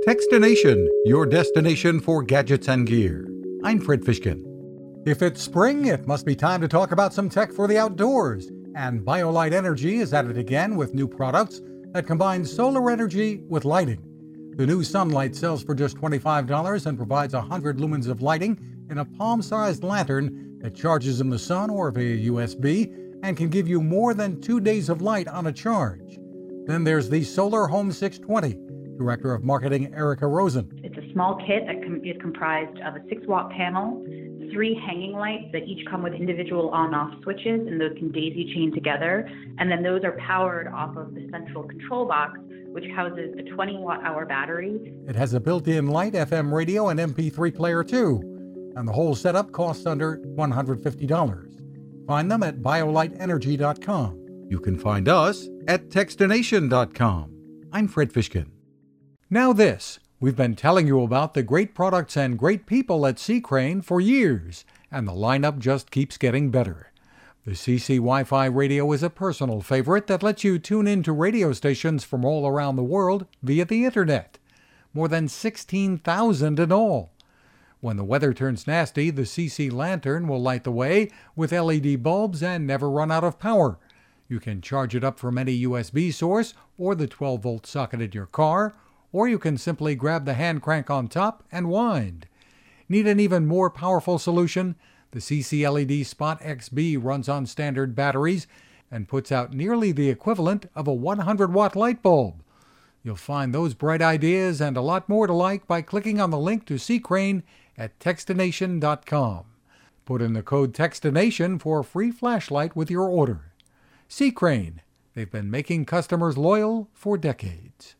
Techstination, your destination for gadgets and gear. I'm Fred Fishkin. If it's spring, it must be time to talk about some tech for the outdoors. And BioLight Energy is at it again with new products that combine solar energy with lighting. The new Sunlight sells for just $25 and provides 100 lumens of lighting in a palm-sized lantern that charges in the sun or via USB and can give you more than 2 days of light on a charge. Then there's the Solar Home 620. Director of Marketing Erica Rosen. It's a small kit that is comprised of a 6-watt panel, 3 hanging lights that each come with individual on-off switches, and those can daisy chain together. And then those are powered off of the central control box, which houses a 20-watt-hour battery. It has a built-in light, FM radio, and MP3 player too. And the whole setup costs under $150. Find them at BioLightEnergy.com. You can find us at Techstination.com. I'm Fred Fishkin. Now this, we've been telling you about the great products and great people at C. Crane for years, and the lineup just keeps getting better. The CC Wi-Fi radio is a personal favorite that lets you tune in to radio stations from all around the world via the internet. More than 16,000 in all. When the weather turns nasty, the CC Lantern will light the way with LED bulbs and never run out of power. You can charge it up from any USB source or the 12-volt socket in your car, or you can simply grab the hand crank on top and wind. Need an even more powerful solution? The CC LED Spot XB runs on standard batteries and puts out nearly the equivalent of a 100-watt light bulb. You'll find those bright ideas and a lot more to like by clicking on the link to C. Crane at Techstination.com. Put in the code Techstination for a free flashlight with your order. C. Crane. They've been making customers loyal for decades.